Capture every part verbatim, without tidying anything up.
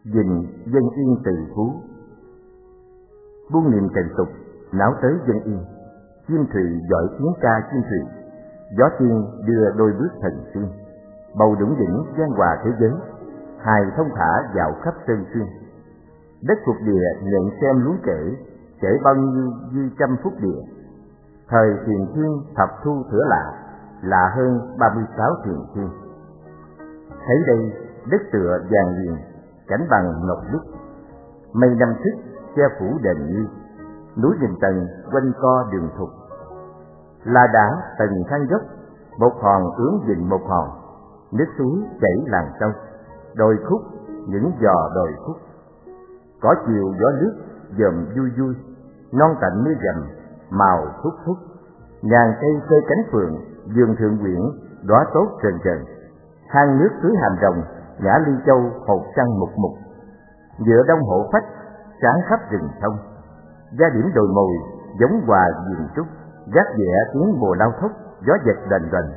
Dình dân yên từ phú. Buông niệm trần tục, não tới dân yên. Chim thủy giỏi tiếng ca chim thủy. Gió tiên đưa đôi bước thần tiên. Bầu đủng đỉnh gian hòa thế giới. Hài thông thả dạo khắp sơn xuyên. Đất thuộc địa nhận xem luống kể. Kể bao nhiêu dư trăm phút địa. Thời thiền thiên thập thu thửa lạ. Lạ hơn ba mươi sáu thiền thiên. Thấy đây đất tựa vàng liền. Cảnh bằng ngọc bích. Mây năm thức che phủ đền như. Núi rừng tầng quanh co đường thục. La đá tầng thang dốc. Một hòn ướm dình một hòn. Nước suối chảy làng sông. Đồi khúc những giò đồi khúc. Cỏ chiều gió nước dòm vui vui. Non tạnh mưa rầm màu thúc thúc. Ngàn cây phơi cánh phượng. Vườn thượng quyển đóa tốt trần trần. Hang nước suối hàm rồng. Ngã ly châu hột trăng mục mục. Dựa đông hộ phách sáng khắp rừng thông. Gia điểm đồi mồi giống hòa diền trúc. Gác vẽ tiếng bồ lao thốc. Gió giật đành đành.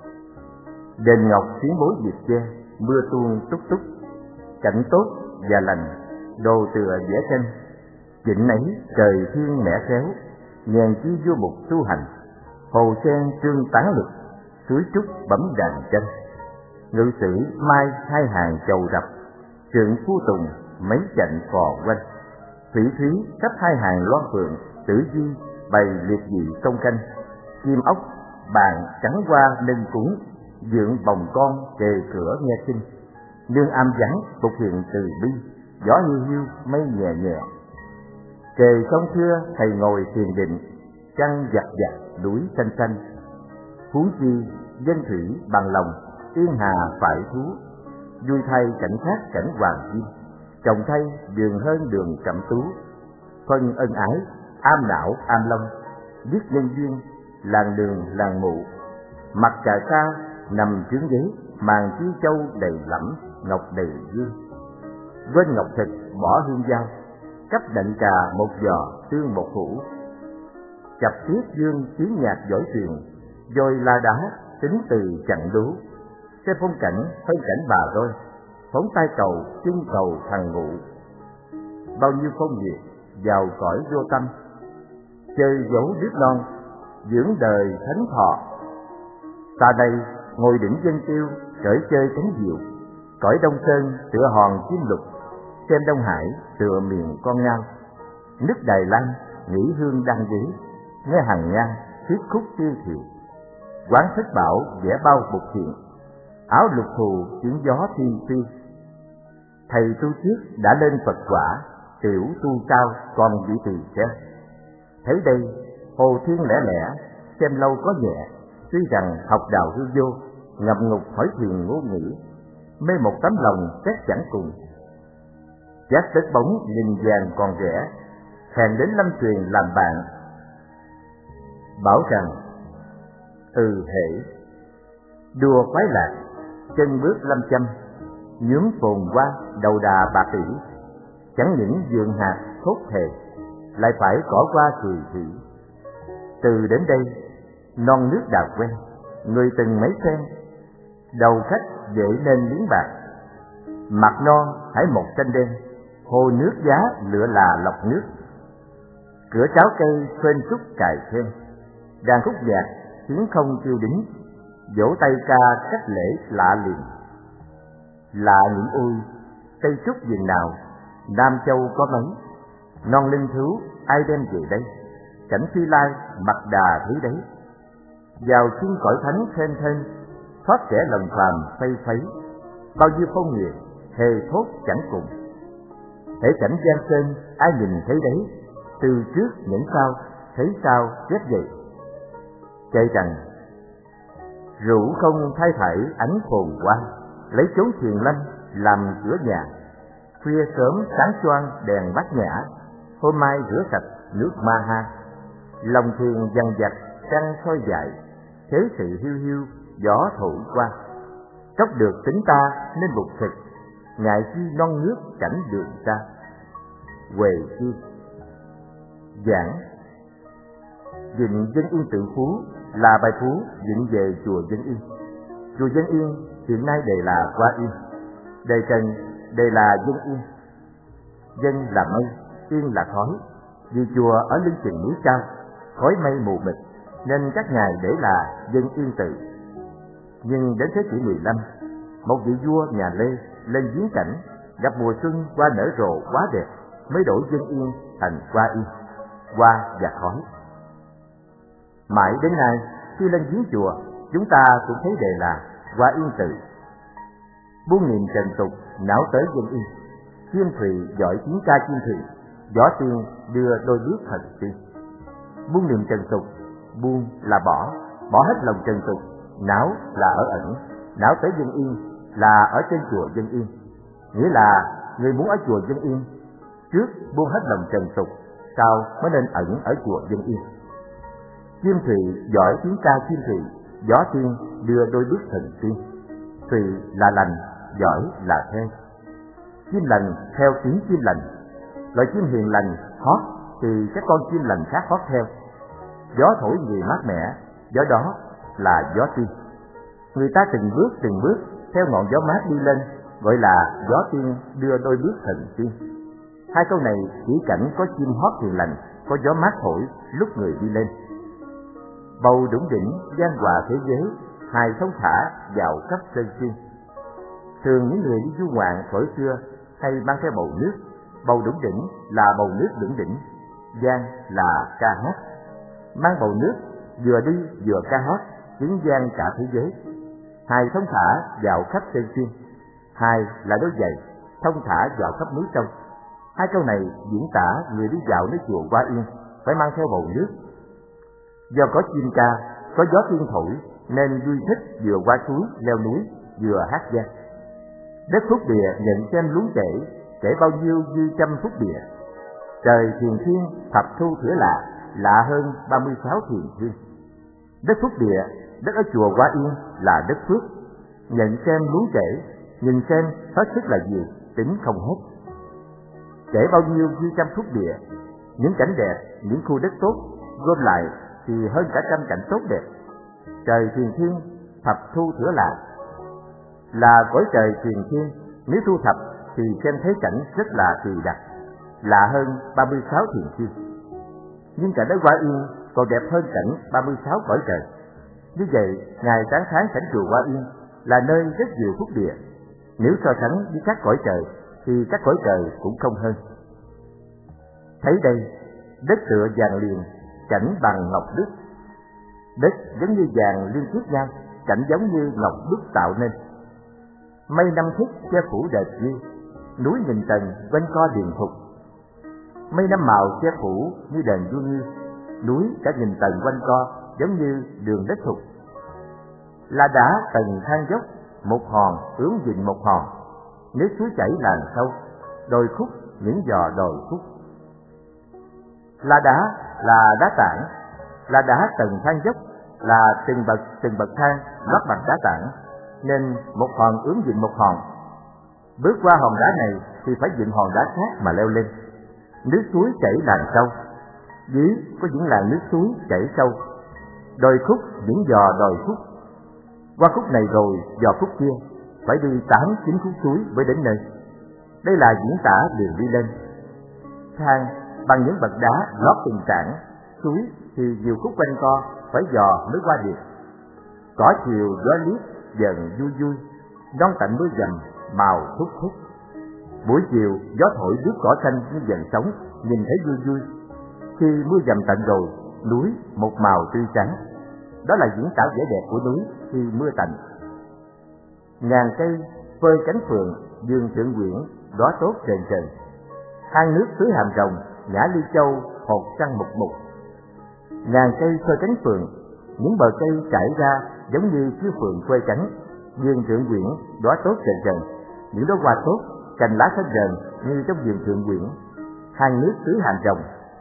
Đền ngọc tiếng bối diệt che. Mưa tuôn túc túc. Cảnh tốt và lành. Đồ tựa vẽ tranh. Vịnh ấy trời thiên mẻ khéo. Ngàn chi vua mục tu hành. Hồ sen trương tán lực. Suối trúc bấm đàn tranh. Ngự sử mai hai hàng chầu rập. Trượng phu tùng mấy chạnh cò quanh. Thủy thúy khắp hai hàng loan phượng. Tử di bày liệt dị công canh. Chim ốc bàn trắng hoa nâng cúng. Dượng bồng con kề cửa nghe kinh. Nương am vắng phục hiện từ bi. Gió hiu hiu mây nhẹ nhẹ. Kề sông thưa thầy ngồi thiền định. Trăng giặt giặt núi xanh xanh. Huống chi dân thủy bằng lòng. Yên hà phải thú. Vui thay cảnh khác cảnh hoàng kim. Trồng thay đường hơn đường cẩm tú. Phân ân ái am não am long. Biết nhân duyên làng đường làng mụ. Mặt trà sa nằm trướng ghế. Màn chi châu đầy lẫm ngọc đầy dương. Quên ngọc thịt bỏ hương dao. Cấp đệnh trà một giò tương một hũ. Chập tiết dương tiếng nhạc giỏi thuyền. Dôi la đá tính từ chặn đố. Xem phong cảnh hơn cảnh bà tôi. Phóng tay cầu chân cầu thằng ngụ. Bao nhiêu phong nhiệt vào cõi vô tâm. Chơi dấu đứa non dưỡng đời thánh thọ. Ta đây ngồi đỉnh dân tiêu cởi chơi cánh diều. Cõi Đông Sơn tựa hòn chim lục. Xem Đông Hải tựa miền con ngao. Nước Đài Loan nghỉ hương đăng ghế. Nghe hàng ngang thiết khúc tiêu thiệu. Quán thất bảo vẽ bao bục thiện. Áo lục thù tiếng gió thi phi. Thầy tu trước đã lên Phật quả. Tiểu tu cao còn vị tỳ xem. Thấy đây hồ thiên lẻ lẻ. Xem lâu có nhẹ. Tuy rằng học đạo hư vô. Ngập ngục hỏi thuyền ngô nghĩ. Mê một tấm lòng xét chẳng cùng. Giác đất bóng nhìn vàng còn rẻ. Hèn đến lâm truyền làm bạn. Bảo rằng ừ hệ. Đùa quái lạc chân bước lâm châm. Nhuốm phồn hoa đầu đà bạc tỷ. Chẳng những vườn hạt thốt thề. Lại phải cỏ qua cười thị. Từ đến đây non nước đào quen. Người từng mấy phen. Đầu khách dễ nên miếng bạc. Mặt non hãy một xanh đen. Hồ nước giá lựa là lọc nước. Cửa cháo cây phên xúc cài thêm. Đàn khúc nhạc tiếng không kêu đính. Vỗ tay ca cách lễ lạ liền. Lạ những ôi cây trúc vườn nào. Nam Châu có mấy. Non linh thú ai đem về đây. Cảnh phi lai mặt đà thấy đấy. Vào chung cõi thánh thên thên. Thoát kẻ lòng phàm phây phấy. Bao nhiêu phong nguyệt hề thốt chẳng cùng. Thể cảnh giang sơn ai nhìn thấy đấy. Từ trước những sao thấy sao ghét vậy. Chạy rằng rượu không thay thảy ánh phồn hoa. Lấy chốn thiền lâm làm cửa nhà. Khuya sớm sáng choang đèn bát nhã. Hôm mai rửa sạch nước ma ha. Lòng thiền dằn vặt trăng soi dại. Thế sự hiu hiu gió thổi qua. Cốc được tính ta nên bục thực. Ngại chi non nước cảnh đường xa. Huệ chi giảng Vịnh Dân Yên Tự Phú là bài phú dựng về chùa Dân Yên. Chùa Dân Yên hiện nay đề là Hoa Yên, đề trần đề là Dân Yên. dân là mây, yên là khói. Vì chùa ở lưng chừng núi cao, khói mây mù mịt, nên các ngài để là dân yên tự. Nhưng đến thế kỷ mười lăm, một vị vua nhà Lê lên viếng cảnh, gặp mùa xuân hoa nở rộ quá đẹp, mới đổi dân yên thành hoa yên, hoa và khói. Mãi đến nay, khi lên viếng chùa, chúng ta cũng thấy đề là hoa yên tự. Buông niệm trần tục, não tới dân yên. Chim thủy giỏi tiếng ca chim thủy, gió tiên đưa đôi bước thần tiên. Buông niệm trần tục, buông là bỏ, bỏ hết lòng trần tục. Não là ở ẩn, não tới dân yên là ở trên chùa dân yên. Nghĩa là người muốn ở chùa dân yên, trước buông hết lòng trần tục, sau mới nên ẩn ở chùa dân yên. Chim thủy giỏi tiếng ca chim thủy, gió tiên đưa đôi bước thần tiên. Thủy là lành, giỏi là thê. Chim lành theo tiếng chim lành, loài chim hiền lành hót thì các con chim lành khác hót theo. Gió thổi người mát mẻ, gió đó là gió tiên. Người ta từng bước từng bước theo ngọn gió mát đi lên, gọi là gió tiên đưa đôi bước thần tiên. Hai câu này chỉ cảnh có chim hót hiền lành, có gió mát thổi lúc người đi lên. Bầu đủng đỉnh gian hòa thế giới, hài thông thả vào khắp sơn xuyên. Thường những người đi du ngoạn thuở xưa hay mang theo bầu nước. Bầu đủng đỉnh là bầu nước đủng đỉnh, gian là ca hát. Mang bầu nước vừa đi vừa ca hát, tiếng gian cả thế giới. Hài thông thả vào khắp sơn xuyên. Hài là đôi giày, thông thả vào khắp núi sông. Hai câu này diễn tả người đi dạo nơi chùa Hoa Yên phải mang theo bầu nước. Do có chim ca, có gió tiên thổi nên vui thích vừa qua suối leo núi vừa hát gian. Đất Phúc Địa nhận xem luống kể, kể bao nhiêu dư trăm phúc địa. Trời thiền thiên thập thu thửa lạ, lạ hơn ba mươi sáu thiền thiên. Đất Phúc Địa, đất ở chùa Hoa Yên là đất phước. Nhận xem luống kể, nhìn xem hết sức là nhiều, tính không hết. Kể bao nhiêu dư trăm phúc địa, những cảnh đẹp, những khu đất tốt gom lại thì hơn cả trăm cảnh tốt đẹp. Trời thiền thiên thập thu thửa lạ, là cõi trời thiền thiên, nếu thu thập thì xem thấy cảnh rất là kỳ đặc, lạ hơn ba mươi sáu thiền thiên. Nhưng cảnh ở Hoa Yên còn đẹp hơn cảnh ba mươi sáu cõi trời. Như vậy, Ngài tán thán cảnh chùa Hoa Yên là nơi rất nhiều phúc địa. Nếu so sánh với các cõi trời thì các cõi trời cũng không hơn. Thấy đây, đất tựa vàng liền, cảnh bằng ngọc đúc. Đất giống như vàng liên tiếp nhau, cảnh giống như ngọc đúc tạo nên. Mây năm thức che phủ đợt dư, núi nghìn tầng quanh co điền thục. Mây năm màu che phủ như đền vua Như, núi cả nghìn tầng quanh co giống như đường đất thục. Là đá tầng thang dốc, một hòn ướm dịnh một hòn, nước suối chảy làn sâu, đồi khúc những giò đồi khúc. Là đá là đá tảng, là đá tầng thang dốc, là từng bậc từng bậc thang lót bằng đá tảng, nên một hòn ướm dịnh một hòn. Bước qua hòn đá này thì phải dịnh hòn đá khác mà leo lên. Nước suối chảy làn sâu, dưới có những làn nước suối chảy sâu, đồi khúc những giò đồi khúc. Qua khúc này rồi giò khúc kia, phải đi tám chín khúc suối mới đến nơi. Đây là diễn tả đường đi lên. Thang bằng những bậc đá lót từng tảng, suối thì nhiều khúc quanh co, phải giò mới qua được. Cỏ chiều gió liếc dần vui vui, non tạnh mưa dầm màu thúc thúc. Buổi chiều gió thổi đứt cỏ xanh như dần sống, nhìn thấy vui vui. Khi mưa dầm tạnh rồi, núi một màu tươi trắng. Đó là diễn tả vẻ đẹp của núi khi mưa tạnh. Ngàn cây phơi cánh phượng, dương thượng quyển đóa tốt rền rền. Hang nước suối Hàm Rồng, ngã Ly Châu hột trăng mục mục. Ngàn cây phơi cánh phượng, những bờ cây trải ra giống như chiếc phượng phơi cánh, dương thượng quyển đóa tốt rền rền. Những đóa hoa tốt, cành lá xanh rền như trong vườn thượng quyển. Hang nước tưới Hàm Rồng,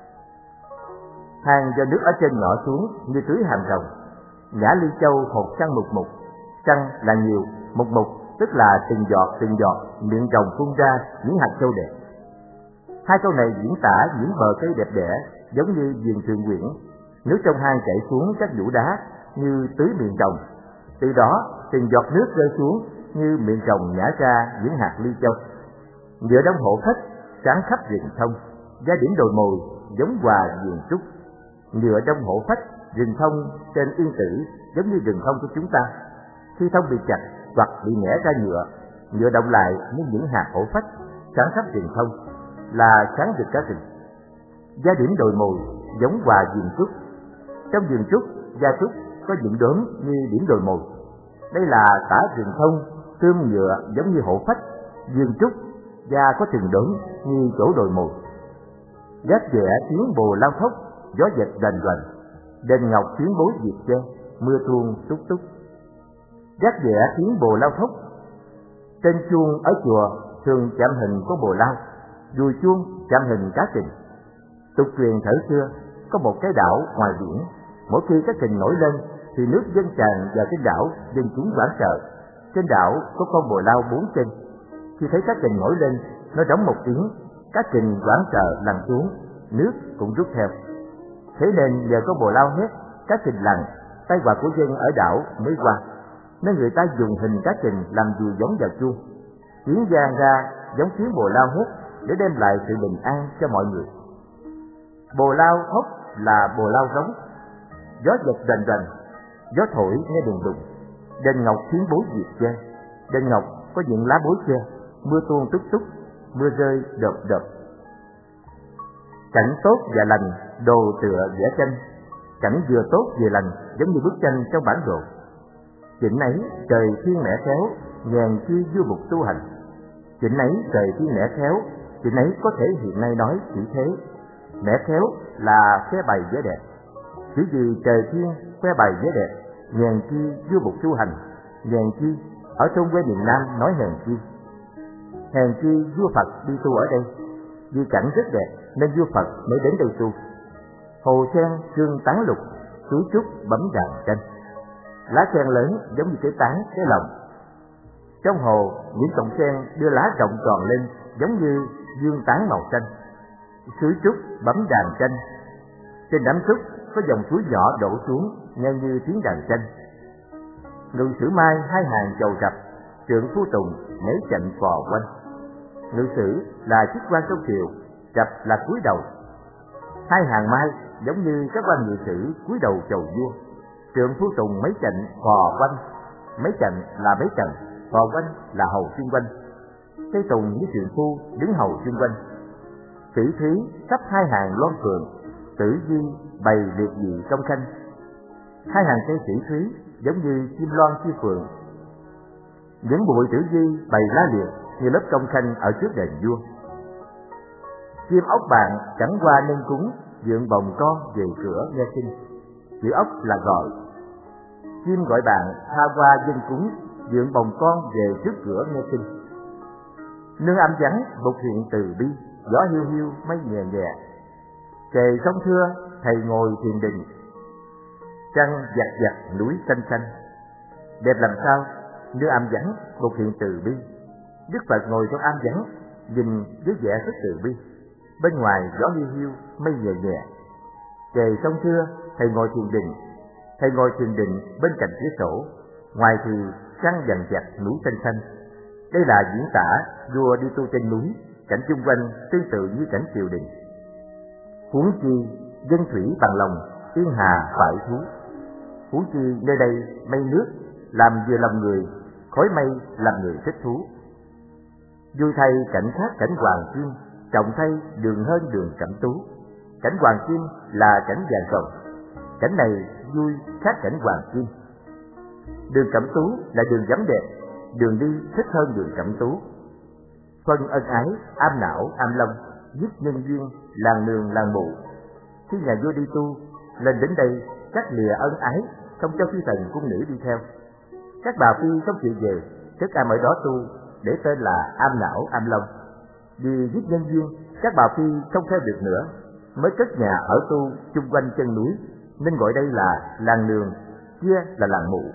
hang do nước ở trên nhỏ xuống như tưới hàm rồng. Ngã Ly Châu hột trăng mục mục, trăng là nhiều, mục mục tức là từng giọt từng giọt miệng rồng phun ra những hạt châu đẹp. Hai câu này diễn tả những bờ cây đẹp đẽ giống như vườn thượng quyển. Nước trong hang chảy xuống các vũ đá như tưới miệng rồng. Từ đó từng giọt nước rơi xuống như miệng rồng nhả ra những hạt ly châu. Giữa đống hộ khách, sáng khắp rừng thông. Gia điểm đồi mồi giống hòa vườn trúc. Ngựa đông hổ phách, rừng thông trên yên tử giống như rừng thông của chúng ta. Khi thông bị chặt hoặc bị nghẽ ra nhựa, nhựa động lại như những hạt hổ phách sáng khắp rừng thông, là sáng rực cả rừng. Gia điểm đồi mồi giống hòa vườn trúc. Trong vườn trúc, gia trúc có những đốm như điểm đồi mồi. Đây là tả rừng thông, tươm nhựa giống như hổ phách, vườn trúc da có từng đốm như chỗ đồi mồi. Gác vẽ tiếng bồ lao thốc, gió dệt rành rành. Đền ngọc tiếng bối diệt che, mưa tuôn túc túc. Gác vẽ tiếng bồ lao thốc. Trên chuông ở chùa thường chạm hình có bồ lao, dùi chuông chạm hình cá kình. Tục truyền thời xưa có một cái đảo ngoài biển, mỗi khi cá kình nổi lên thì nước dâng tràn vào trên đảo, dân chúng hoảng sợ. Trên đảo có con bồ lao bốn chân. Khi thấy cá kình nổi lên, nó rống một tiếng, cá kình hoảng sợ lặn xuống, nước cũng rút theo. Thế nên nhờ có bồ lao hét, cá kình lặn, tai họa của dân ở đảo mới qua. Nên người ta dùng hình cá kình làm dùi giống vào chuông, tiếng vang ra giống tiếng bồ lao hét để đem lại sự bình an cho mọi người. Bồ lao hốc là bồ lao rống. Gió giật rành rành, gió thổi nghe đùng đùng. Đền ngọc tiếng bối diệt che. Đền ngọc có những lá bối che, mưa tuôn túc túc, mưa rơi đợp đợp. Cảnh tốt và lành, đồ tựa vẽ tranh. Cảnh vừa tốt vừa lành giống như bức tranh trong bản đồ. Chỉnh ấy trời thiên mẹ khéo, nhàn chi vua mục tu hành. Chỉnh ấy trời thiên mẹ khéo, chỉnh ấy có thể hiện nay nói chỉ thế. Mẹ khéo là khoe bày vẻ đẹp. Chỉ vì trời thiên khoe bày vẻ đẹp, nhàn chi vua mục tu hành. Nhàn chi ở thôn quê miền Nam nói hèn chi. Hèn chi vua Phật đi tu ở đây. Vì cảnh rất đẹp nên vua Phật mới đến đây tu. Hồ sen trương tán lục, suối trúc bấm đàn tranh. Lá sen lớn giống như cái tán, cái lồng. Trong hồ, những cọng sen đưa lá rộng tròn lên giống như dương tán màu xanh. Suối trúc bấm đàn tranh. Trên đám trúc có dòng suối nhỏ đổ xuống nghe như tiếng đàn tranh. Ngự sử mai hai hàng chầu rập, trượng phu tùng mấy chạnh phò quanh. Ngự sử là chức quan trong triều, rập là cúi đầu. Hai hàng mai giống như các quan ngự sử cúi đầu chầu vua. Trượng phu tùng mấy chạnh phò quanh. Mấy chạnh là mấy trần, phò quanh là hầu xung quanh. Cây tùng với trượng phu đứng hầu xung quanh. Sĩ thúy sắp hai hàng loan phượng, tử di bày liệt dị công khanh. Hai hàng cây sĩ thúy giống như chim loan chi phượng. Những bụi tử di bày lá liệt như lớp công khanh ở trước đền vua. Chim ốc bạn chẳng qua nên cúng, dượng bồng con về cửa nghe xin. Chữ ốc là gọi. Chim gọi bạn tha qua dân cúng, dượng bồng con về trước cửa nghe xin. Nương âm vắng một hiện từ bi, gió hiu hiu mây nhẹ nhẹ. Trời sông thưa thầy ngồi thiền định, trăng giặt giặt núi xanh xanh. Đẹp làm sao, nương âm vắng một hiện từ bi. Đức Phật ngồi trong am vắng, nhìn với vẻ rất từ bi. Bên ngoài gió hiu hiu mây nhẹ nhẹ. Trời sông thưa thầy ngồi thiền định. Thầy ngồi thiền định bên cạnh cửa sổ, ngoài thì trăng dằn dặt núi xanh xanh. Đây là diễn tả vua đi tu trên núi, cảnh chung quanh tương tự như cảnh triều đình. Huống chi dân thủy bằng lòng, yên hà phải thú. Huống chi nơi đây mây nước làm vừa lòng người, khói mây làm người thích thú. Vui thay cảnh khác cảnh hoàng kim, trọng thay đường hơn đường cẩm tú. Cảnh hoàng kim là cảnh vàng rồng, cảnh này vui khác cảnh hoàng kim. Đường cẩm tú là đường vắng đẹp, đường đi thích hơn đường cẩm tú. Phân ân ái, am não, am long, giết nhân duyên, làng nương làng mụ. Khi nhà vua đi tu, lên đến đây, cắt lìa ân ái, không cho phi tần cung nữ đi theo. Các bà phi không chịu về, cất am ở đó tu, để tên là am não, am long. Vì giết nhân duyên, các bà phi không theo được nữa, mới cất nhà ở tu chung quanh chân núi, nên gọi đây là làng nương, kia là làng mụ.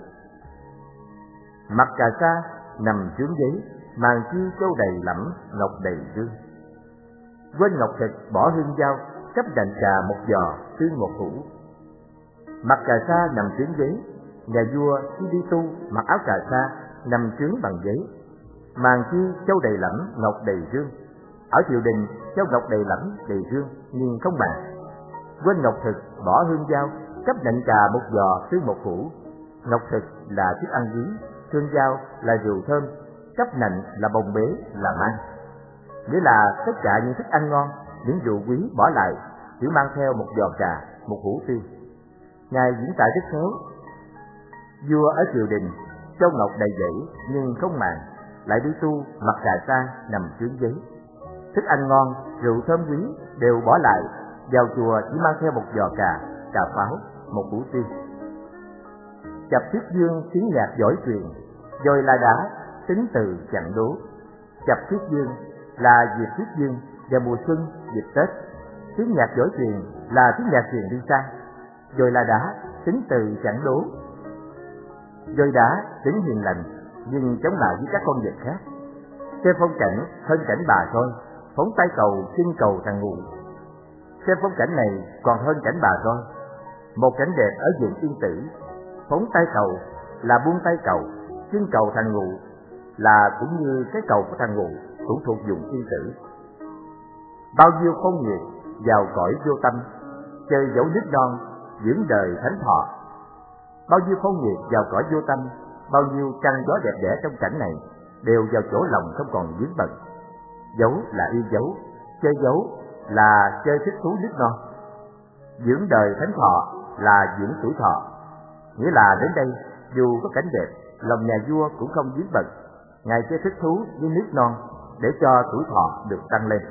Mặt cà sa nằm trướng giấy, màn chi châu đầy lẫm, ngọc đầy dương. Quên ngọc thịt bỏ hương dao, cấp đành trà một giò, tương một hũ. Mặt cà sa nằm trướng giấy, nhà vua khi đi tu mặc áo cà sa nằm trướng bằng giấy. Màn chi châu đầy lẫm, ngọc đầy dương. Ở triều đình châu ngọc đầy lẫm đầy hương nhưng không màng. Quên ngọc thực bỏ hương dao, cấp nịnh cà một giò tương một củ. Ngọc thực là thức ăn quý, hương dao là rượu thơm, cấp nịnh là bồng bế là mang. Nghĩa là tất cả những thức ăn ngon, những rượu quý bỏ lại, chỉ mang theo một giò trà, một hũ tiêu. Ngài diễn tả rất khéo. Vua ở triều đình, châu ngọc đầy dẫy nhưng không màng, lại đi tu mặc cà sa nằm trướng giấy. Thức ăn ngon, rượu thơm quý đều bỏ lại, vào chùa chỉ mang theo một giò trà, trà pháo, một hũ tiêu. Chập thuyết dương tiếng nhạc giỏi truyền, rồi là đã tính từ chặn đố. Chập thuyết dương là dịp thuyết dương và mùa xuân, dịp Tết. Tiếng nhạc giỏi truyền là tiếng nhạc truyền đi xa, rồi là đã tính từ chặn đố. Rồi đã tính hiền lành, nhưng chống lại với các con vật khác. Xem phong cảnh hơn cảnh bà thôi, phóng tay cầu xin cầu thằng ngụ. Xem phong cảnh này còn hơn cảnh bà thôi. Một cảnh đẹp ở vườn yên tử, phóng tay cầu là buông tay cầu, xin cầu thằng ngụ là cũng như cái cầu của thằng ngụ cũng thuộc vùng yên tử. Bao nhiêu phong nhiệt vào cõi vô tâm, chơi dấu nước non dưỡng đời thánh thọ. Bao nhiêu phong nhiệt vào cõi vô tâm, bao nhiêu trăng gió đẹp đẽ trong cảnh này đều vào chỗ lòng không còn vướng bận. Dấu là yêu dấu, chơi dấu là chơi thích thú nước non. Dưỡng đời thánh thọ là dưỡng tuổi thọ. Nghĩa là đến đây dù có cảnh đẹp, lòng nhà vua cũng không vướng bận. Ngài chơi thích thú với nước non để cho tuổi thọ được tăng lên.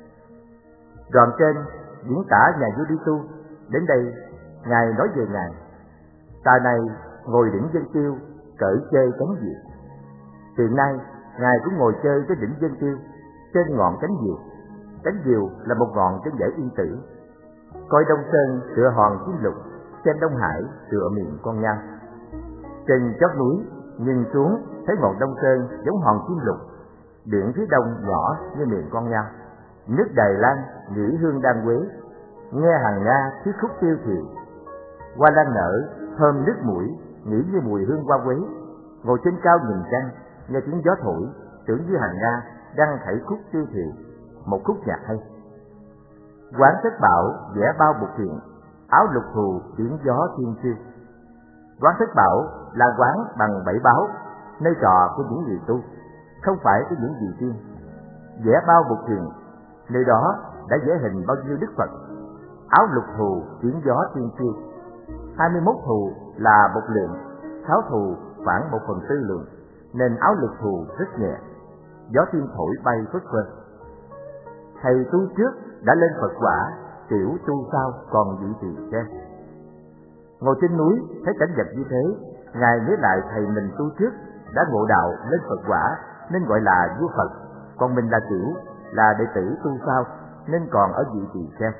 Đoạn trên diễn tả nhà vua đi tu, đến đây Ngài nói về Ngài. Tài này ngồi đỉnh Vân Tiêu, cởi chơi cánh diều. Hiện nay Ngài cũng ngồi chơi trên đỉnh Vân Tiêu, trên ngọn cánh diều. Cánh diều là một ngọn trên dãy yên tử. Coi Đông Sơn tựa hòn chim lục, xem Đông Hải tựa miệng con nhao. Trên chót núi nhìn xuống thấy ngọn Đông Sơn giống hòn chim lục, biển phía đông nhỏ như miệng con nhao. Nước Đài Loan nghĩ hương đan quế, nghe hàng Nga thuyết khúc tiêu thiệu. Hoa lan nở thơm nước mũi, nghĩ như mùi hương hoa quế. Ngồi trên cao nhìn trăng, nghe tiếng gió thổi, tưởng như hàng Nga đang thảy khúc tiêu thiệu, một khúc nhạc hay. Quán Thất Bảo vẽ bao bục thuyền, áo lục thù tiếng gió thiên siêu. Quán Thất Bảo là quán bằng bảy báo, nơi trọ của những người tu, không phải của những vị tiên. Vẽ bao bục thuyền, nơi đó đã vẽ hình bao nhiêu đức Phật. Áo lục thù tiếng gió thiên siêu. Hai mươi mốt thù là một lượng, sáu thù khoảng một phần tư lượng, nên áo lục thù rất nhẹ. Gió thiên thổi bay phất phơ. Thầy tu trước đã lên Phật quả, tiểu tu sau còn vị tỳ xem. Ngồi trên núi thấy cảnh vật như thế, Ngài nhớ lại thầy mình tu trước đã ngộ đạo lên Phật quả nên gọi là vua Phật, còn mình là tiểu, là đệ tử tu sau nên còn ở vị tỳ xem.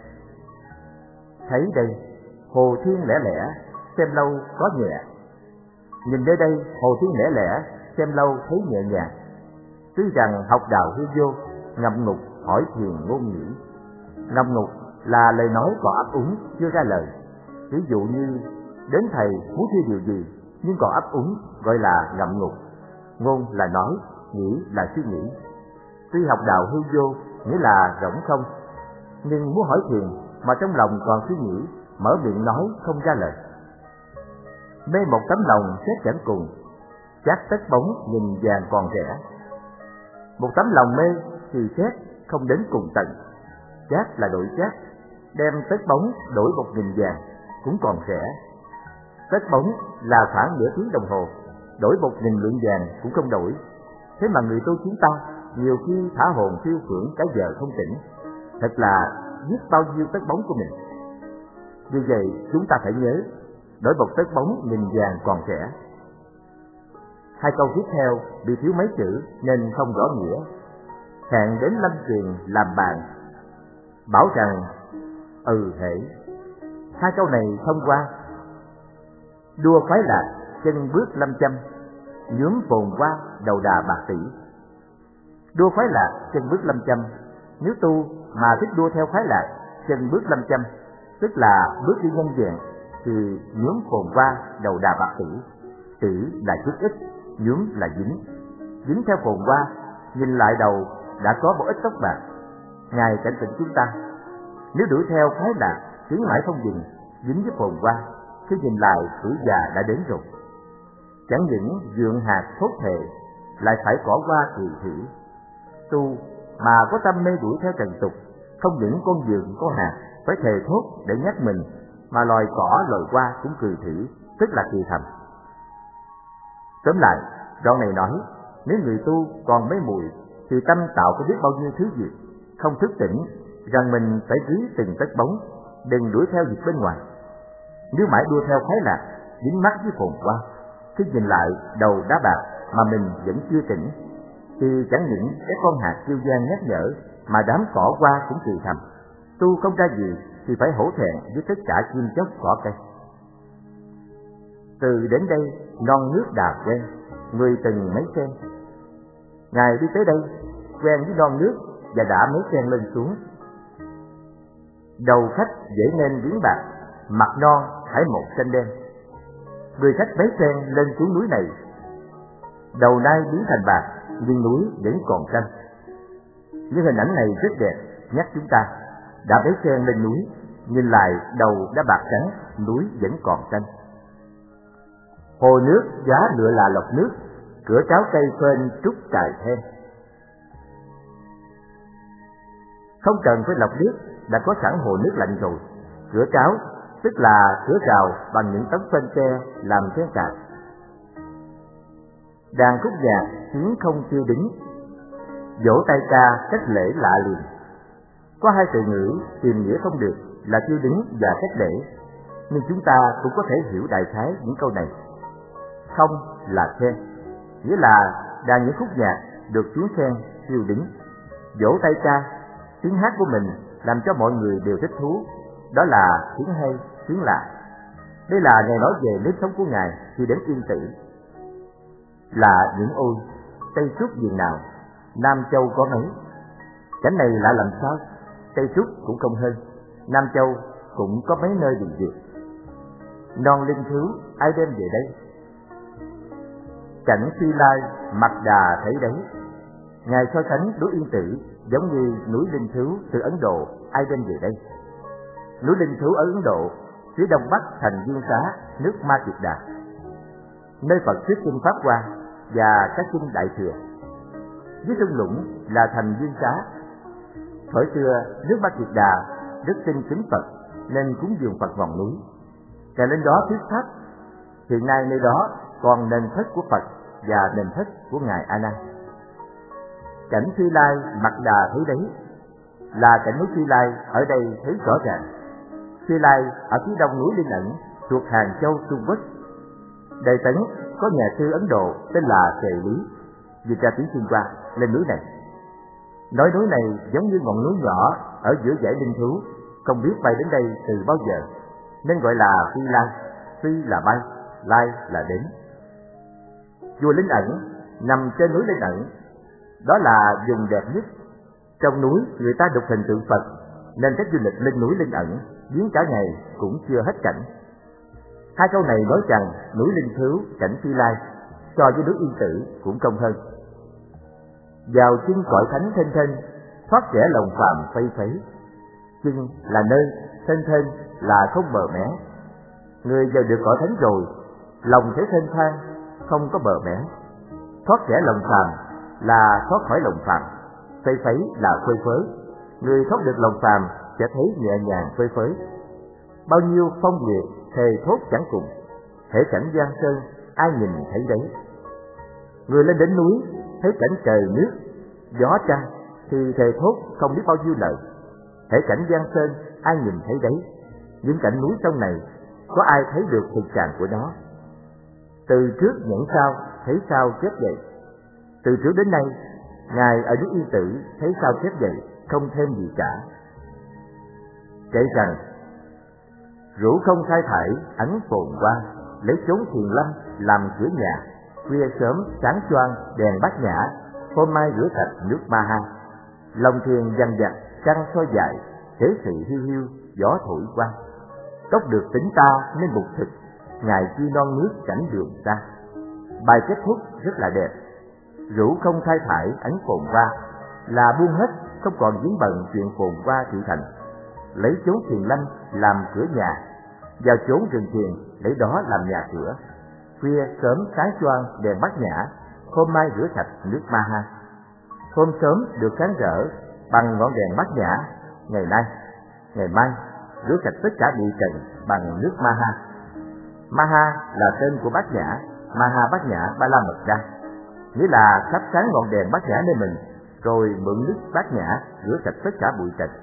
Thấy đây, hồ thiên lẻ lẻ, xem lâu có nhẹ. Nhìn nơi đây, hồ thiên lẻ lẻ, xem lâu thấy nhẹ nhàng. Tuy rằng học đạo hư vô, ngậm ngục hỏi thiền ngôn nghĩ. Ngậm ngục là lời nói còn ấp úng chưa ra lời. Ví dụ như đến thầy muốn thi điều gì nhưng còn ấp úng gọi là ngậm ngục. Ngôn là nói, nghĩ là suy nghĩ. Tuy học đạo hư vô nghĩa là rỗng không, nhưng muốn hỏi thiền mà trong lòng còn suy nghĩ, mở miệng nói không ra lời. Mê một tấm lòng xét chẳng cùng, chát tất bóng nhìn vàng còn rẻ. Một tấm lòng mê thì xét không đến cùng tận. Chát là đổi chát, đem tất bóng đổi một nghìn vàng cũng còn rẻ. Tất bóng là khoảng nửa tiếng đồng hồ, đổi một nghìn lượng vàng cũng không đổi. Thế mà người tu chúng ta nhiều khi thả hồn phiêu phưởng cả giờ không tỉnh, thật là giết bao nhiêu tất bóng của mình. Vì vậy chúng ta phải nhớ, đổi một tất bóng nghìn vàng còn rẻ. Hai câu tiếp theo bị thiếu mấy chữ nên không rõ nghĩa. Hẹn đến lâm truyền làm bạn, bảo rằng ừ hệ. Hai câu này thông qua. Đua khoái lạc chân bước lâm châm, nhuốm phồn hoa đầu đà bạc tỷ. Đua khoái lạc chân bước lâm châm, nếu tu mà thích đua theo khoái lạc chân bước lâm châm, tức là bước đi nhanh vẹn, thì nhuốm phồn hoa đầu đà bạc tỷ. Tỷ là chút ít, nhuốm là dính. Dính theo phồn hoa, nhìn lại đầu đã có một ít tóc bạc. Ngài cảnh tỉnh chúng ta, nếu đuổi theo khoái lạc, tiến mãi không dừng, dính với phồn hoa, khi nhìn lại tuổi già đã đến rồi. Chẳng những vượng hạt thốt thệ, lại phải cỏ qua kỳ thủy. Tu mà có tâm mê đuổi theo trần tục, không những con vượng con hạt phải thề thốt để nhắc mình, mà loài cỏ loài hoa cũng cười thủy, tức là kỳ thầm. Tóm lại, đoạn này nói, nếu người tu còn mê muội thì tâm tạo có biết bao nhiêu thứ việc, không thức tỉnh rằng mình phải giữ từng tấc bóng, đừng đuổi theo việc bên ngoài. Nếu mãi đua theo khoái lạc, dính mắt với phồn hoa, khi nhìn lại đầu đá bạc mà mình vẫn chưa tỉnh, thì chẳng những cái con hạt kêu gian nhắc nhở, mà đám cỏ hoa cũng cười thầm. Tu không ra gì thì phải hổ thẹn với tất cả chim chóc cỏ cây. Từ đến đây non nước đà quen, người từng mấy phen. Ngài đi tới đây quen với non nước và đã mấy phen lên xuống. Đầu khách dễ nên biến bạc, mặt non phải một xanh đen. Người khách mấy phen lên xuống núi này, đầu nay biến thành bạc, nhưng núi vẫn còn xanh. Những hình ảnh này rất đẹp, nhắc chúng ta đã mấy phen lên núi, nhìn lại đầu đã bạc trắng, núi vẫn còn xanh. Hồ nước giá lựa là lọc nước, cửa tráo cây phên trúc cài then. Không cần phải lọc nước, đã có sẵn hồ nước lạnh rồi. Cửa tráo tức là cửa rào bằng những tấm phên tre làm then cài. Đàn khúc nhạc tiếng không chưa đính, vỗ tay ca cách lễ lạ liền. Có hai từ ngữ tìm nghĩa không được là chưa đính và cách lễ, nhưng chúng ta cũng có thể hiểu đại khái những câu này. Không là khen, nghĩa là đàn những khúc nhạc được xuống khen siêu đính. Vỗ tay ca, tiếng hát của mình làm cho mọi người đều thích thú, đó là tiếng hay, tiếng lạ. Đây là Ngài nói về nếp sống của Ngài khi đến Yên Tử. Là những ôi, Tây Trúc vườn nào, Nam Châu có mấy. Cảnh này lạ làm sao, Tây Trúc cũng không hơn, Nam Châu cũng có mấy nơi đình việc. Non linh thứ ai đem về đây, cảnh phi lai mặt đà thấy đấy. Ngài so sánh núi Yên Tử giống như núi Linh Thứu từ Ấn Độ, ai đem về đây. Núi Linh Thứu ở Ấn Độ, phía đông bắc thành Dương Xá, nước Ma Kiệt Đà, nơi Phật thuyết kinh Pháp Hoa và các kinh Đại Thừa. Dưới thung lũng là thành Dương Xá. Thời xưa nước Ma Kiệt Đà rất tin kính Phật nên cúng dường Phật ngọn núi. Ngài lên đó thuyết pháp. Hiện nay nơi đó còn nền thất của Phật và nền thất của Ngài A Nan. Cảnh Phi Lai mặt đà thấy đấy là cảnh núi Phi Lai ở đây thấy rõ ràng. Phi Lai ở phía đông núi Linh Ẩn thuộc Hàng Châu Trung Quốc. Đời Tấn có nhà sư Ấn Độ tên là Tề Lý, dịch ra tiếng Trung Hoa lên núi này. Nói núi này giống như ngọn núi nhỏ ở giữa dãy Linh Thú, không biết bay đến đây từ bao giờ, nên gọi là Phi Lai. Phi là bay, Lai là đến. Chùa Linh Ẩn nằm trên núi Linh Ẩn, đó là vùng đẹp nhất. Trong núi người ta đục hình tượng Phật, nên khách du lịch lên núi Linh Ẩn viếng cả ngày cũng chưa hết cảnh. Hai câu này nói rằng núi Linh Thứu, cảnh Phi Lai so với núi Yên Tử cũng công hơn. Vào chân cõi thánh thênh thênh, thoát trẻ lòng phàm phây phấy. Chân là nơi, thênh thênh là không bờ mé. Người vào được cõi thánh rồi, lòng thấy thênh thang, không có bờ mé. Thoát trẻ lòng phàm là thoát khỏi lòng phàm, phây phấy là phơi phới. Người thoát được lòng phàm sẽ thấy nhẹ nhàng phơi phới. Bao nhiêu phong nguyệt thề thốt chẳng cùng, thể cảnh giang sơn ai nhìn thấy đấy. Người lên đến núi thấy cảnh trời nước gió trăng thì thề thốt không biết bao nhiêu lời. Thể cảnh giang sơn ai nhìn thấy đấy. Những cảnh núi sông này có ai thấy được thực trạng của nó. Từ trước nhẫn sao thấy sao chép vậy. Từ trước đến nay Ngài ở núi Yên Tử thấy sao chép vậy, không thêm gì cả. Kể rằng rủ không khai thải ánh phồn hoa, lấy chốn thiền lâm làm cửa nhà. Khuya sớm sáng choang đèn bát nhã, hôm mai rửa sạch nước ma ha. Lòng thiền dằn dặt trăng soi dài, thế sự hiu hiu gió thổi qua. Tốc được tính ta nên mục thực, Ngài chi non nước cảnh đường xa. Bài kết thúc rất là đẹp. Rủ không khai thải ánh phồn hoa là buông hết không còn vướng bận chuyện phồn hoa thị thành, lấy chốn thiền lanh làm cửa nhà, vào chốn rừng thiền lấy đó làm nhà cửa. Khuya sớm sáng choang đèn bát nhã, hôm mai rửa sạch nước ma ha. Hôm sớm được sáng rỡ bằng ngọn đèn bát nhã, ngày nay, ngày mai rửa sạch tất cả bụi trần bằng nước ma ha. Ma ha là tên của bát nhã, ma ha bát nhã ba la mật đa, nghĩa là thắp sáng ngọn đèn bát nhã nơi mình, rồi mượn nước bát nhã rửa sạch tất cả bụi trần.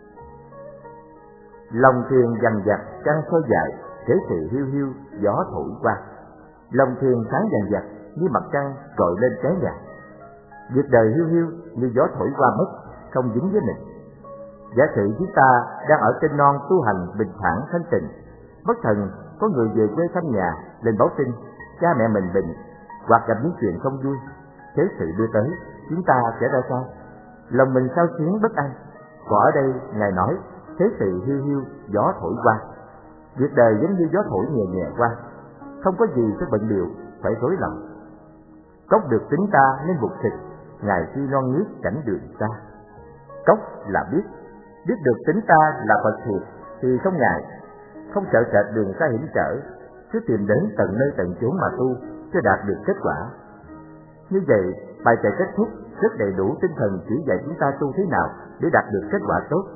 Lòng thiền dằn vặt trăng soi dài, thế sự hiu hiu gió thổi qua. Lòng thiền sáng dằn vặt như mặt trăng trội lên trái nhà. Việc đời hiu hiu như gió thổi qua mất, không dính với mình. Giả sử chúng ta đang ở trên non tu hành bình thản thanh tịnh, bất thần có người về quê thăm nhà lên báo tin cha mẹ mình bệnh, hoặc gặp những chuyện không vui, thế sự đưa tới, chúng ta sẽ ra sao? Lòng mình sao xuyến bất an. Còn ở đây Ngài nói thế sự hiu hiu gió thổi qua. Việc đời giống như gió thổi nhẹ nhẹ qua, không có gì phải bận điều phải rối lòng. Cốc được tính ta nên vụt thịt, Ngài khi non nước cảnh đường xa. Cốc là biết, biết được tính ta là Phật thiệt thì không ngại, không sợ sệt đường xa hiểm trở, cứ tìm đến tận nơi tận chốn mà tu cho đạt được kết quả. Như vậy, bài kệ kết thúc rất đầy đủ tinh thần chỉ dạy chúng ta tu thế nào để đạt được kết quả tốt.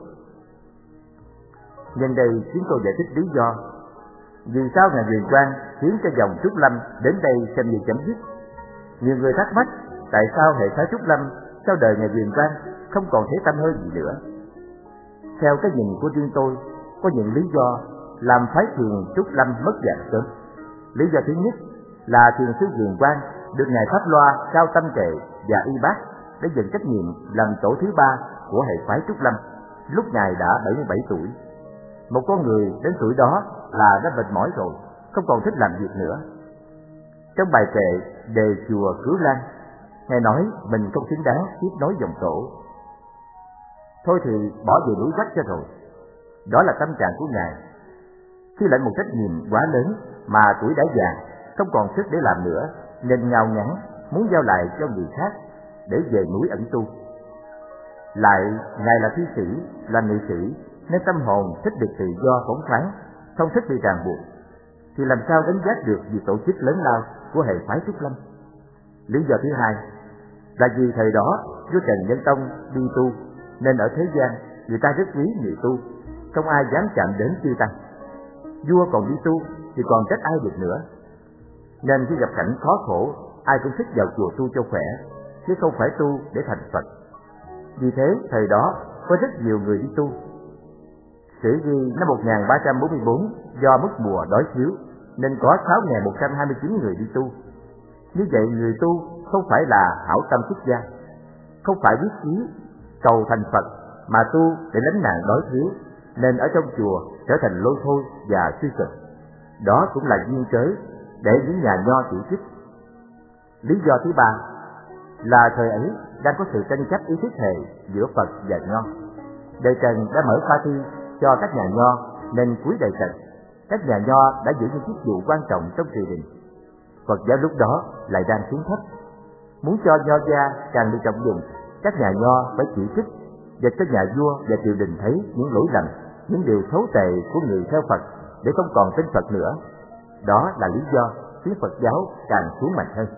Nhân đây chúng tôi giải thích lý do vì sao Ngài Huyền Quang khiến cho dòng Trúc Lâm đến đây xem như chấm dứt. Nhiều người thắc mắc tại sao hệ phái Trúc Lâm sau đời Ngài Huyền Quang không còn thấy tăm hơi gì nữa. Theo cái nhìn của riêng tôi, có những lý do làm phái thiền Trúc Lâm mất dạng sớm. Lý do thứ nhất là thiền sư Huyền Quang được Ngài Pháp Loa Cao Tâm Kệ và Y Bác để nhận trách nhiệm làm tổ thứ ba của hệ phái Trúc Lâm lúc Ngài đã bảy mươi bảy tuổi. Một con người đến tuổi đó là đã mệt mỏi rồi, không còn thích làm việc nữa. Trong bài kệ Đề Chùa Cứu Lan, Ngài nói mình không xứng đáng tiếp nối dòng tổ. Thôi thì bỏ về núi Quách cho rồi. Đó là tâm trạng của Ngài. Khi lãnh một trách nhiệm quá lớn mà tuổi đã già, không còn sức để làm nữa, nên ngao ngán muốn giao lại cho người khác để về núi ẩn tu. Lại Ngài là thi sĩ, là nghệ sĩ, nên tâm hồn thích được tự do phóng khoáng, không thích bị ràng buộc, thì làm sao đánh giá được việc tổ chức lớn lao của hệ phái Trúc Lâm. Lý do thứ hai là vì thời đó vua Trần Nhân Tông đi tu, nên ở thế gian người ta rất quý người tu, không ai dám chạm đến chư tăng. Vua còn đi tu thì còn trách ai được nữa. Nên khi gặp cảnh khó khổ, ai cũng thích vào chùa tu cho khỏe, chứ không phải tu để thành Phật. Vì thế thời đó có rất nhiều người đi tu. Sử ghi năm một nghìn ba trăm bốn mươi bốn do mất mùa đói thiếu nên có sáu nghìn một trăm hai mươi chín người đi tu. Như vậy người tu không phải là hảo tâm xuất gia, không phải quyết chí cầu thành Phật, mà tu để lánh nạn đói thiếu, nên ở trong chùa trở thành lôi thôi và suy sụp. Đó cũng là duyên cớ để những nhà nho chỉ trích. Lý do thứ ba là thời ấy đang có sự tranh chấp ý thức hệ giữa Phật và nho. Đời Trần đã mở khoa thi cho các nhà nho, nên cuối đời Trần, các nhà nho đã giữ những chức vụ quan trọng trong triều đình. Phật giáo lúc đó lại đang xuống thấp. Muốn cho nho gia càng bị trọng dụng, các nhà nho phải chỉ trích và cho nhà vua và triều đình thấy những lỗi lầm, những điều xấu tệ của người theo Phật để không còn tin Phật nữa. Đó là lý do khiến Phật giáo càng xuống mạnh hơn.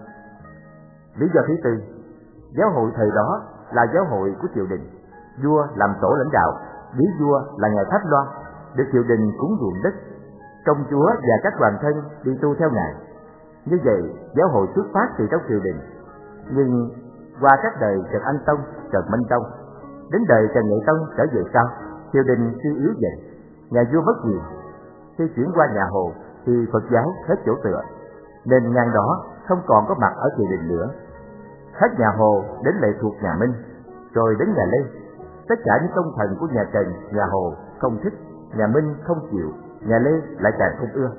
Lý do thứ tư, giáo hội thời đó là giáo hội của triều đình, vua làm tổ lãnh đạo, bí vua là Ngài Pháp Loa, được triều đình cúng ruộng đất, công chúa và các hoàng thân đi tu theo Ngài. Như vậy, giáo hội xuất phát từ trong triều đình, nhưng qua các đời Trần Anh Tông, Trần Minh Tông, đến đời Trần Nghệ Tông trở về sau, triều đình suy yếu dần, nhà vua mất nhiều. Khi chuyển qua nhà Hồ thì Phật giáo hết chỗ tựa, nên ngang đó không còn có mặt ở triều đình nữa. Hết nhà Hồ đến lệ thuộc nhà Minh, rồi đến nhà Lê. Tất cả những công thần của nhà Trần, nhà Hồ không thích, nhà Minh không chịu, nhà Lê lại càng không ưa.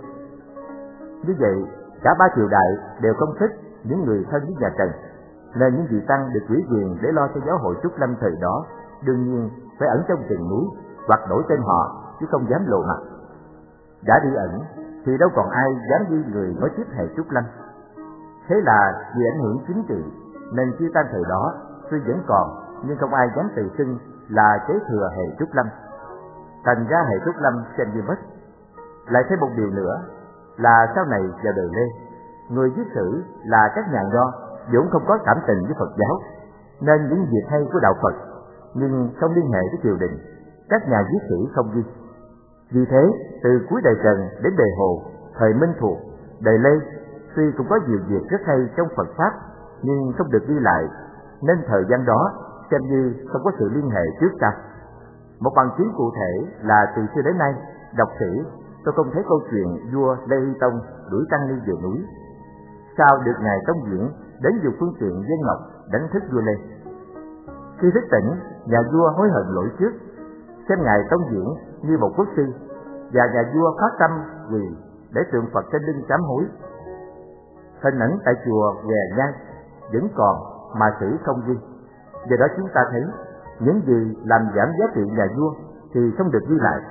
Như vậy, cả ba triều đại đều không thích những người thân với nhà Trần, nên những vị tăng được ủy quyền để lo cho giáo hội Trúc Lâm thời đó đương nhiên phải ẩn trong rừng núi hoặc đổi tên họ, chứ không dám lộ mặt. Đã đi ẩn thì đâu còn ai dám ghi người nói tiếp hệ Trúc Lâm. Thế là vì ảnh hưởng chính trị nên chia tan thời đó tuy vẫn còn, nhưng không ai dám tự xưng là kế thừa hệ Trúc Lâm. Thành ra hệ Trúc Lâm xem như mất. Lại thêm một điều nữa là sau này vào đời Lê, người viết sử là các nhà Nho vốn không có cảm tình với Phật giáo, nên những việc hay của đạo Phật nhưng không liên hệ với triều đình, các nhà viết sử không ghi. Vì thế, từ cuối đời Trần đến đời Hồ, thời Minh Thuộc, đời Lê, tuy cũng có nhiều việc rất hay trong Phật pháp nhưng không được ghi lại, nên thời gian đó xem như không có sự liên hệ trước sau. Một bằng chứng cụ thể là từ xưa đến nay, đọc sử tôi không thấy câu chuyện vua Lê Hy Tông đuổi Tăng Ni về núi. Sau được ngài Tông Diễn đến dùng phương tiện dân ngọc đánh thức vua Lê. Khi thức tỉnh, nhà vua hối hận lỗi trước, xem ngài Tông Diễn như một quốc sư, và nhà vua phát tâm quỳ để tượng Phật trên lưng sám hối. Hình ảnh tại chùa Què Nhai vẫn còn mà sử không ghi. Do đó chúng ta thấy những gì làm giảm giá trị nhà vua thì không được ghi lại.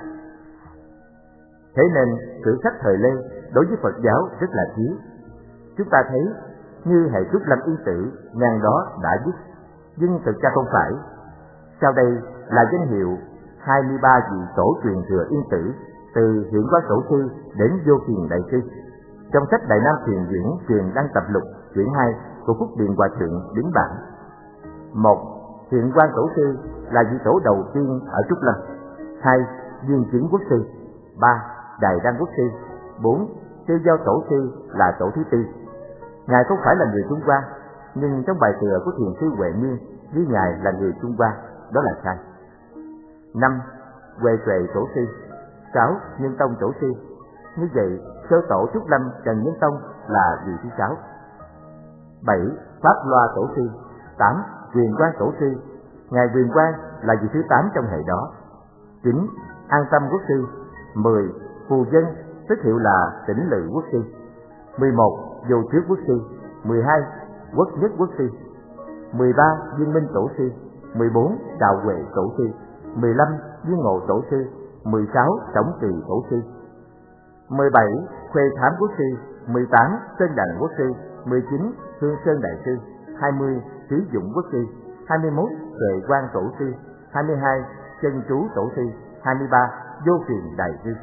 Thế nên sử sách thời Lê đối với Phật giáo rất là thiếu. Chúng ta thấy như hệ Trúc Lâm Yên Tử ngàn đó đã viết, nhưng thực ra không phải. Sau đây là danh hiệu hai mươi ba vị tổ truyền thừa Yên Tử từ Hiện Quang Tổ sư đến Vô Kiền Đại sư. Trong sách Đại Nam Thiền Quyển Truyền Đăng Tập Lục quyển hai của Phúc Điền Hòa Thượng đính bản. Một. Hiện Quang Tổ sư là vị tổ đầu tiên ở Trúc Lâm. Hai. Viên Chứng Quốc sư. Ba. Đài Đăng Quốc sư. Bốn. Tiêu Giao Tổ sư là tổ thứ tư. Ngài không phải là người Trung Hoa, nhưng trong bài tựa của thiền sư Huệ Miên ghi ngài là người Trung Hoa, đó là sai. Năm. Huệ Tuệ Tổ sư. Sáu. Nhân Tông Tổ sư. Như vậy, sơ tổ Trúc Lâm Trần Nhân Tông là vị thứ sáu. Bảy. Pháp Loa Tổ sư. Tám. Quyền Quang Tổ sư. Ngài Quyền Quang là vị thứ tám trong hệ đó. Chín. An Tâm Quốc sư. Mười. Phù Dân, tức hiệu là Tỉnh Lự Quốc sư. Mười một. Vô Trước Quốc sư. Mười hai. Quốc Nhất Quốc sư. Mười ba. Viên Minh Tổ sư. Mười bốn. Đạo Huệ Tổ sư. Mười lăm. Viên Ngộ Tổ sư. Mười sáu. Tổng Trì Tổ sư. Mười bảy. Khuê Thám Quốc sư. Mười tám. Sơn Đặng Quốc sư. Mười chín. Hương Sơn Đại sư. Hai mươi. Trí Dũng Quốc sư. Hai mươi mốt. Tuệ Quang Tổ sư. Hai mươi hai. Chân Trú Tổ sư. Hai mươi ba. Vô Kiền Đại sư.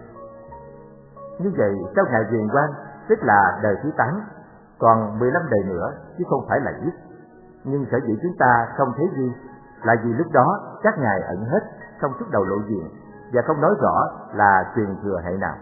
Như vậy, sau ngài Quyền Quang, tức là đời thứ tám, còn mười lăm đời nữa, chứ không phải là ít. Nhưng sở dĩ chúng ta không thấy ghi là vì lúc đó các ngài ẩn hết, không xuất đầu lộ diện, và không nói rõ là truyền thừa hệ nào.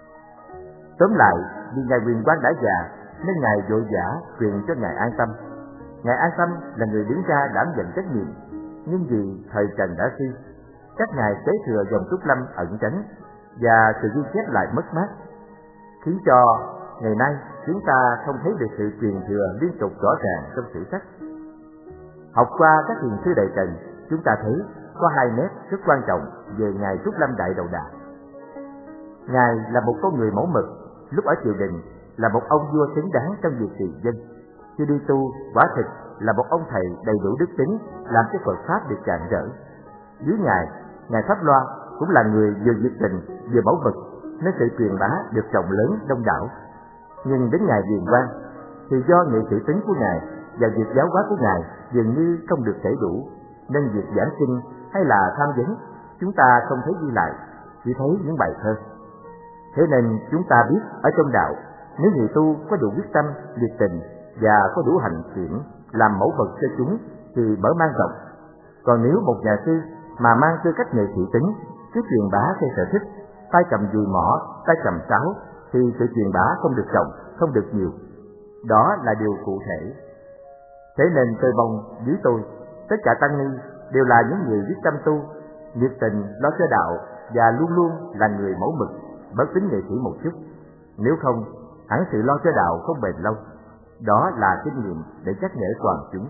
Tóm lại, vì ngài Quyền Quang đã già, nên ngài vội vã truyền cho ngài An Tâm. Ngài An Tâm là người đứng ra đảm nhận trách nhiệm, nhưng vì thời Trần đã suy, các ngài kế thừa dòng Trúc Lâm ẩn tránh, và sự ghi chép lại mất mát, khiến cho ngày nay chúng ta không thấy được sự truyền thừa liên tục rõ ràng trong sử sách. Học qua các thiền sư Đại Trần, chúng ta thấy có hai nét rất quan trọng về ngài Trúc Lâm Đại Đầu Đà. Ngài là một con người mẫu mực, lúc ở triều đình là một ông vua xứng đáng trong việc trị dân. Khi đi tu, quả thực là một ông thầy đầy đủ đức tính, làm cho Phật pháp được rạng rỡ. Dưới ngài, ngài Pháp Loa cũng là người vừa nhiệt tình vừa mẫu mực, nên sự truyền bá được rộng lớn đông đảo. Nhưng đến ngài Quyền Quang thì do nghệ sĩ tính của ngài và việc giáo hóa của ngài dường như không được thể đủ, nên việc giảng kinh hay là tham vấn chúng ta không thấy ghi lại, chỉ thấy những bài thơ. Thế nên chúng ta biết ở trong đạo, nếu người tu có đủ quyết tâm, nhiệt tình và có đủ hành triển làm mẫu mực cho chúng thì mở mang rộng. Còn nếu một nhà sư mà mang tư cách nghệ sĩ tính, cứ truyền bá theo sở thích, tay cầm dùi mỏ, tay cầm sáo, thì sự truyền bá không được rộng, không được nhiều. Đó là điều cụ thể. Thế nên tôi mong dưới tôi, tất cả tăng ni đều là những người biết tâm tu, nhiệt tình lo cho đạo và luôn luôn là người mẫu mực, bớt tính nghệ sĩ một chút. Nếu không, hẳn sự lo cho đạo không bền lâu. Đó là kinh nghiệm để nhắc nhở toàn chúng.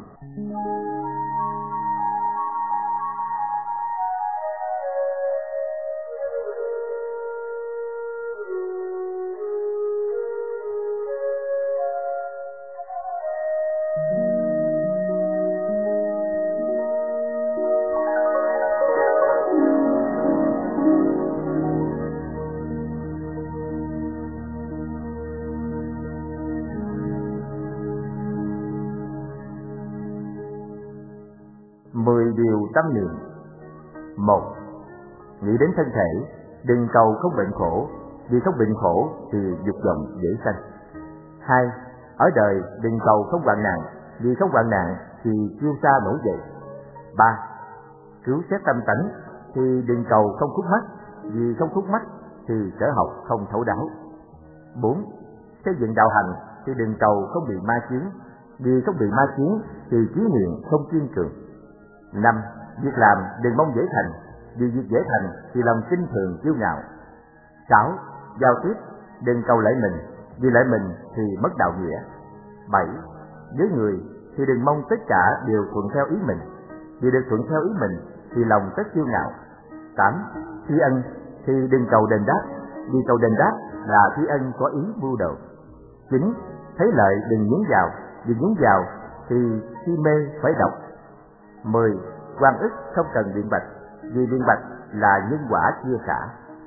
tâm niệm. Một, nghĩ đến thân thể, đừng cầu không bệnh khổ, vì không bệnh khổ thì dục vọng dễ sanh. Hai, ở đời đừng cầu không hoạn nạn, vì không hoạn nạn thì chiêu xa nổi dậy. Ba, cứu xét tâm tánh thì đừng cầu không khúc mắc, vì không khúc mắc thì sở học không thấu đáo. Bốn, xây dựng đạo hành thì đừng cầu không bị ma chướng, vì không bị ma chướng thì trí niệm không kiên cường. Năm, việc làm đừng mong dễ thành, vì việc dễ thành thì lòng kinh thường kiêu ngạo. Sáu, giao tiếp đừng cầu lợi mình, vì lợi mình thì mất đạo nghĩa. Bảy, với người thì đừng mong tất cả đều thuận theo ý mình, vì được thuận theo ý mình thì lòng tất kiêu ngạo. Tám, thi ân thì đừng cầu đền đáp, vì cầu đền đáp là thi ân có ý mưu đồ. Chín, thấy lợi đừng nhúng vào, vì nhúng vào thì si mê phải độc. Mười, oan ức không cần biện bạch, vì biện bạch là nhân quả chia xả.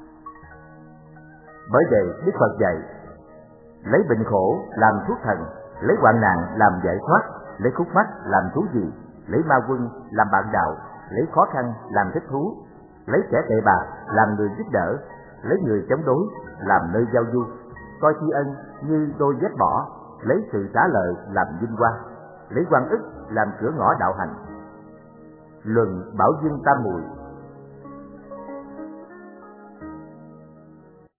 Bởi vậy Đức Phật dạy, lấy bệnh khổ làm thuốc thần, lấy hoạn nạn làm giải thoát, lấy khúc mắc làm thú gì, lấy ma quân làm bạn đạo, lấy khó khăn làm thích thú, lấy kẻ tệ bạc làm người giúp đỡ, lấy người chống đối làm nơi giao du, coi tri ân như đôi vết bỏ, lấy sự trả lời làm vinh quang, lấy oan ức làm cửa ngõ đạo hành. Luận Bảo Dương Tam Muội